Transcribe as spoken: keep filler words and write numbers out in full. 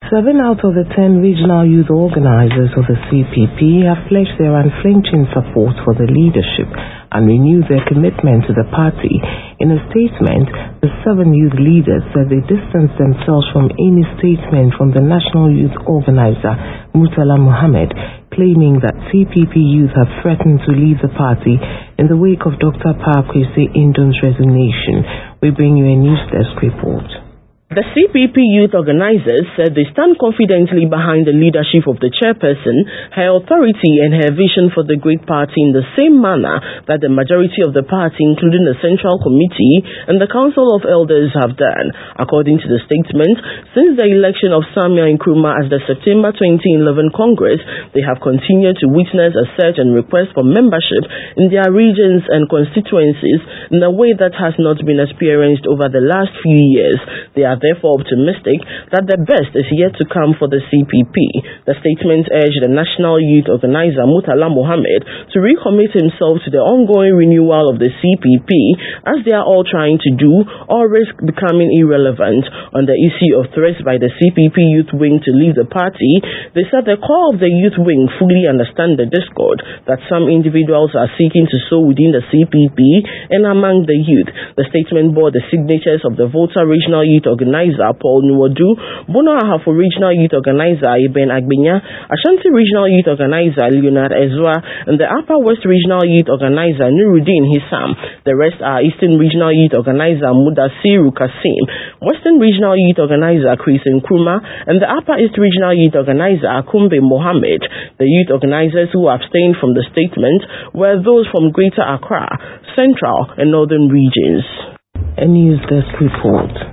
Seven out of the ten regional youth organizers of the C P P have pledged their unflinching support for the leadership and renewed their commitment to the party. In a statement, the seven youth leaders said they distanced themselves from any statement from the national youth organizer, Murtala Mohammed, claiming that C P P youth have threatened to leave the party in the wake of Doctor Pakwesi Indom's resignation. We bring you a news desk report. The C P P youth organizers said they stand confidently behind the leadership of the chairperson, her authority and her vision for the great party in the same manner that the majority of the party, including the Central Committee and the Council of Elders, have done. According to the statement, since the election of Samia Nkrumah as the September twenty eleven Congress, they have continued to witness a surge and request for membership in their regions and constituencies in a way that has not been experienced over the last few years. They are therefore optimistic that the best is yet to come for the C P P. The statement urged the national youth organizer Murtala Mohammed to recommit himself to the ongoing renewal of the C P P, as they are all trying to do, or risk becoming irrelevant. On the issue of threats by the C P P youth wing to leave the party, they said the core of the youth wing fully understand the discord that some individuals are seeking to sow within the C P P and among the youth. The statement bore the signatures of the Volta Regional Youth Organizer Organizer Paul Nuwadu, Bono Ahafo Regional Youth Organizer Eben Agbinya, Ashanti Regional Youth Organizer Leonard Ezra, and the Upper West Regional Youth Organizer Nuruddin Hissam. The rest are Eastern Regional Youth Organizer Mudasiru Kasim, Western Regional Youth Organizer Chris Nkrumah, and the Upper East Regional Youth Organizer Akumbe Mohammed. The youth organizers who abstained from the statement were those from Greater Accra, Central, and Northern regions. A news desk report.